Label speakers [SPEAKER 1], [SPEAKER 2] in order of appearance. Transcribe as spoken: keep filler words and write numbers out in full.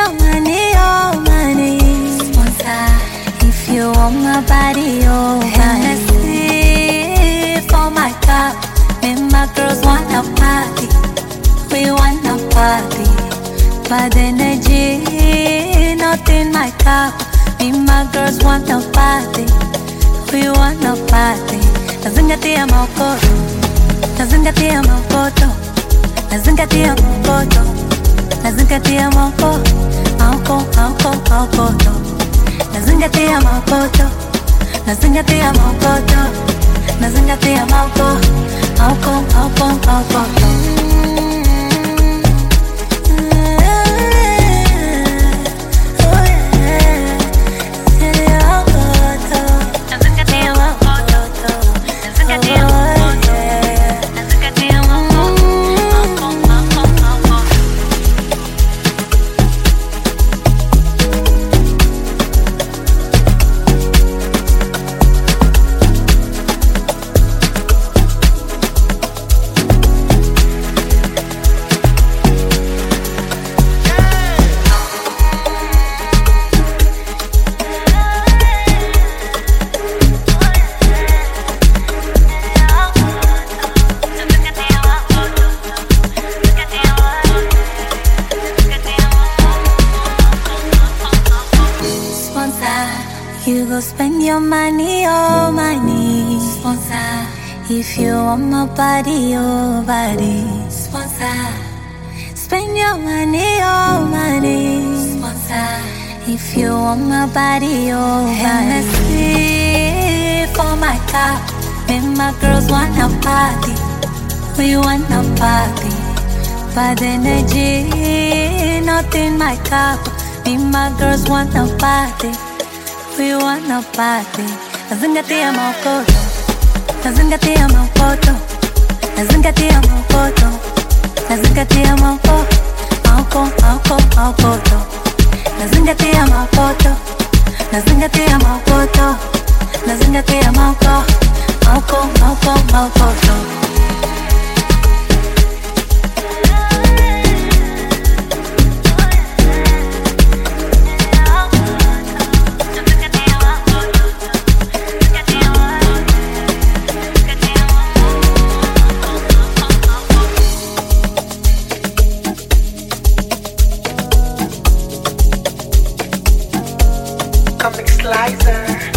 [SPEAKER 1] your money, oh money. Sponsor. If you want my body, oh Hennessy for my cup. Me and my girls wanna party. We wanna party. Bad energy, not in my cup. Me and my girls wanna party. We wanna party. Nazingatia maokoto, nazingatia maokoto, nazingatia maokoto, nazingatia maoko, maoko, maoko, maokoto, nazingatia maokoto, nazingatia maokoto, nazingatia maoko, maoko, maoko, maokoto. You go spend your money, oh money. Sponsor. If you want my body, oh body. Sponsor. Spend your money, oh money. Sponsor. If you want my body, oh Hennessy for my cup. Me and my girls wanna party. We wanna party. Bad energy, not in my cup. Me and my girls wanna party. We wanna party. Nazingatia maokoto, nazingatia maokoto, nazingatia maokoto, nazingatia maoko, maoko, maoko, maokoto, nazingatia maokoto, nazingatia maokoto, nazingatia maoko, maoko, maoko, maokoto.
[SPEAKER 2] Comic Slicer.